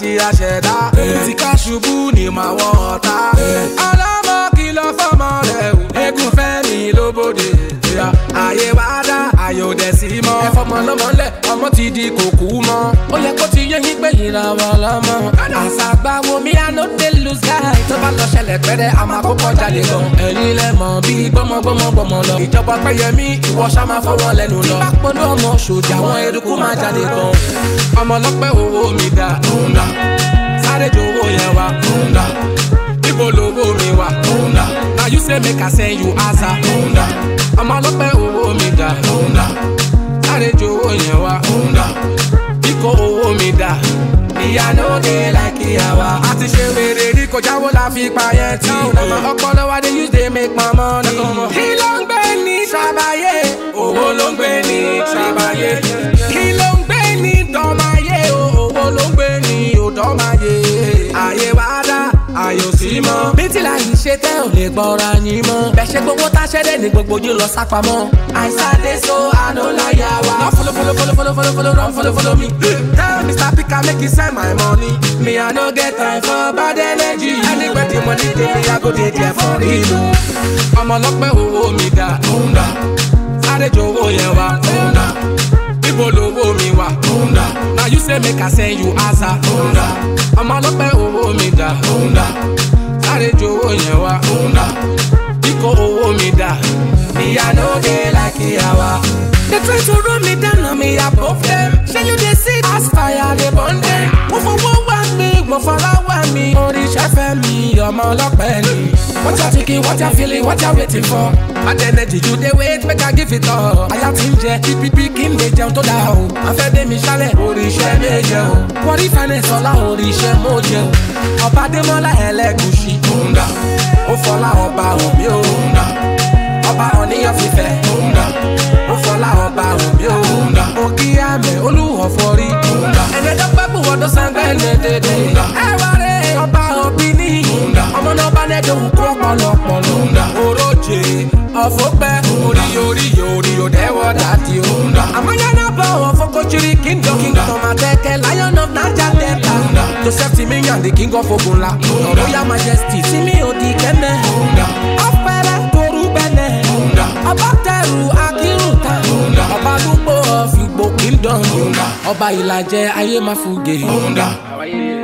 ṣe àṣẹdá. Tí ká ṣubú ni màá wọ ọ̀tá. Ọlọ́mọ kìlọ̀ fọ́mọ rẹ̀ o. Eégún fẹ́ mi lóbodè. Ayé wá dá, ayé ò dẹ̀ sí mọ́. Ẹ fọmọ lọ́mọ lẹ̀, ọmọ ti di kòkú mọ́. Ó yẹ kó ti yé yín pé ìràwọ̀ lọ́mọ. Àṣàgbà wo mi I no dey lose guy. Tó bá lọ ṣẹlẹ̀ pẹ́rẹ́, a máa kókó jáde gan. Ẹ̀yin lẹ mọ̀ bí gbọ́mọgbọ́mọ lọ. Ìjọba Pẹ́yẹmí, ìwọ ṣá máa fọwọ́ lẹ́nu lọ. Tí bá pọ́nú ọmọ ṣòjà, àwọn eruku máa jáde gan. Ọmọ ọlọ́pẹ́ owó mi dá, òun dá. Sáré jowó yẹn wá, òun dá. Ibo lowó mi wá, òun dá. Now you say make I send you answer, òun dá. Ọmọ ọlọ́pẹ́ owó mi dá, òun dá. Sáré jowó yẹn wá, òun dá. Bíkó owó mi dá. Ìyá ló dé láìkí àwa. A ti ṣe wèrè rí kọjá wo la fi payẹ́ tí. Ọpọlọ wa dey use dey make my money. Kí ló ń gbé ní ṣàbàyè? Owó ló ń gbé ní ṣàbàyè. Kí ló ń gbé ní dọ́máyé? Owó ló ń gbé ní òdọ́máyé. Ayé wa dá, ayé ò sí mọ́. Bí tí láyé ṣe tẹ́ ò lè gbọ́ra yín mọ́. Bẹ̀ ṣe gbogbo tá ṣẹ́dẹ̀ ní gbogbo yín lọ sápamọ́. Àìsàn dé so àná láyà wa. Lọ follow me. Tell Mr. Pika make he send my money. Me I no get time for bad energy. Anywhere the money dey me I go dey there for real. Ọmọ ọlọ́pẹ́ owó mi dá, òun dá. Sáré jowó yẹn wá, òun dá. Ibo lowó mi wá, òun dá. Now you say make I send you answer, òun dá. Ọmọ ọlọ́pẹ́ owó mi dá, òun dá. Sáré jowó yẹn wá, òun dá. Bíkó owó mi dá. Ìyá ló dé láìkí àwa. They try to run me down on me above them. Shall you they see as fire they burn them? Mo fọwọ́ wá mi, mo fọlá wá mi. Oríṣẹ́ fẹ́ mi, ọmọ ọlọ́pẹ́ ni. What you thinking, what you feeling, what you waiting for? Bad energy you dey wait, make I give it all. Àyà tí ń jẹ, pípípí kí n lè jẹun tó dáa o. Afẹ́ dé mi ṣálẹ̀, oríṣẹ́ méje o. Wọ́rí finance ọlá oríṣẹ́ mo jẹ o. Ọba Adémọ́lá Ẹlẹ́gùṣì, òun dà. Ó fọlá ọba òmí o, òun dà. Ọba Ọ̀níyàn fífẹ́, òun dà. Ó fọlá ọba òmí o, òun dà. Òkè àmẹ́ olúwọ̀ fọrí, òun dà. Ẹ̀ẹ́dẹ́gbẹ́ pẹ́pù wọ́dọ̀ sẹ́ńgbẹ́ lédèdè. Ẹ wá rẹ̀ ọba òbí ní, òun dà. Ọmọ náà bá lẹ́jọ́ òkú ọ̀pọ̀lọpọ̀, òun dà. Oróje ọ̀fọ̀pẹ́ orí òdẹ́wọ̀ dàdí, òun dà. Àmọ́yánná bọ̀ wọ́n fọ́kọ́chiri kingdom àtẹ́kẹ́ lion of Niger Delta. Joseph Timiyan the king of Ogunla. Royal Majesty Simi Odi Kene. Ọ̀pẹ̀rẹ̀ Torúbẹ̀nẹ̀. Ọba Tẹ̀rù Akírùtà. Ọba Lúgbò of Igbo Kingdom. Ọba Ìlàjẹ Ayé Máfúgè.